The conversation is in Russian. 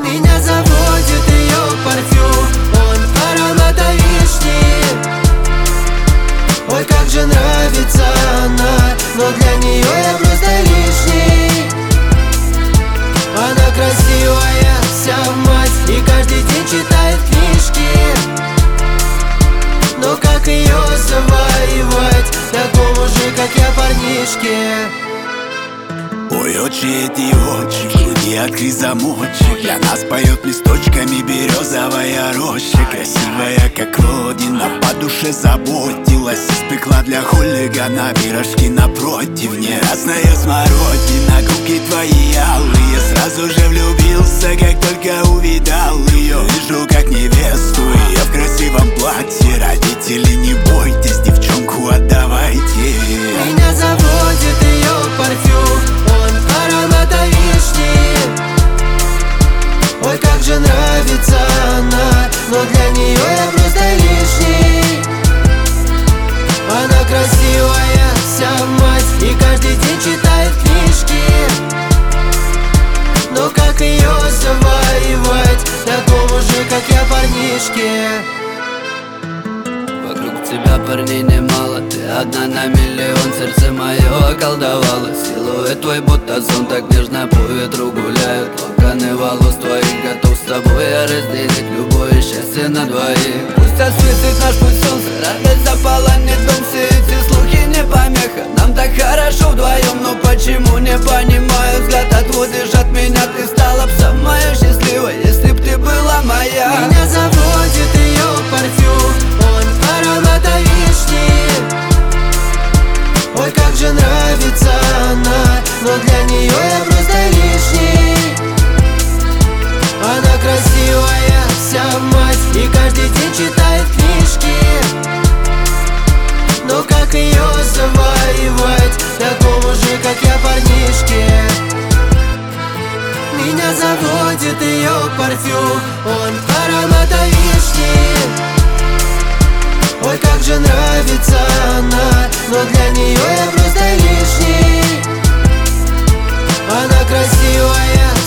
Меня заводит ее парфюм, он аромата вишни. Ой, как же нравится она, но для нее я просто лишний. Она красивая, вся в мать, и каждый день читает книжки. Но как ее завоевать, такому же, как я, парнишке? Ой, очи эти очи, в груди открыть замочек. Для нас поет листочками березовая роща. Красивая, как родина, по душе заботилась. Испекла для хулигана пирожки напротив. Не разная смородина, губки твои алые. Сразу же влюбился, как только увидал ее. Вижу, как невесту, ее в красивом платье. Родители, не бойтесь, девчонку отдавайте. Меня заводит ее парфюм, он аромата вишни. Ой, как же нравится она, но для нее я просто лишний. Она красивая, вся в мать, и каждый день читает книжки. Но как ее завоевать, такому же, как я, парнишке? Вокруг тебя парней немало, ты одна на миллион. Сердце мое околдовало, силуэт твой будто сон. Так нежно по ветру гуляют локоны волос твоих. Готов с тобой я разделить любое счастье на двоих. Пусть осветит наш путь солнце, радость заполонит дом. Все эти слухи не помеха, нам так хорошо вдвоем. Но почему не понимаю, взгляд отводишь от меня. Ты стала б самая счастливая, если б ты была моя. Меня заводит ее парфюм, он аромата вишни. Ой, как же нравится она, но для нее я просто лишний. Она красивая, вся в мать, и каждый день читает книжки. Но как ее завоевать, такому же, как я, парнишке? Меня заводит ее парфюм, он аромата вишни. Ой, как же нравится она, но для нее я просто лишний. Она красивая,